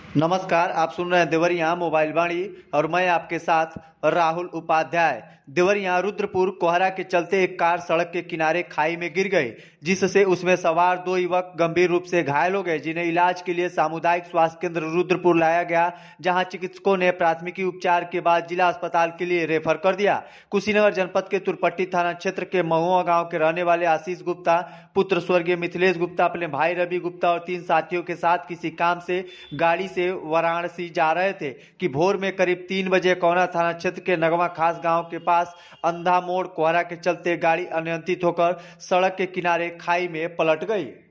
नमस्कार, आप सुन रहे हैं देवरिया मोबाइल वाणी और मैं आपके साथ राहुल उपाध्याय। देवरिया रुद्रपुर कोहरा के चलते एक कार सड़क के किनारे खाई में गिर गई, जिससे उसमें सवार दो युवक गंभीर रूप से घायल हो गए, जिन्हें इलाज के लिए सामुदायिक स्वास्थ्य केंद्र रुद्रपुर लाया गया, जहां चिकित्सकों ने प्राथमिकी उपचार के बाद जिला अस्पताल के लिए रेफर कर दिया। कुशीनगर जनपद के तुरपट्टी थाना क्षेत्र के महुआ गांव के रहने वाले आशीष गुप्ता पुत्र स्वर्गीय मिथिलेश गुप्ता अपने भाई रवि गुप्ता और 3 साथियों के साथ किसी काम से गाड़ी से वाराणसी जा रहे थे कि भोर में करीब 3 बजे कोहरा थाना क्षेत्र के नगवा खास गांव के पास अंधा मोड़ कोहरा के चलते गाड़ी अनियंत्रित होकर सड़क के किनारे खाई में पलट गई।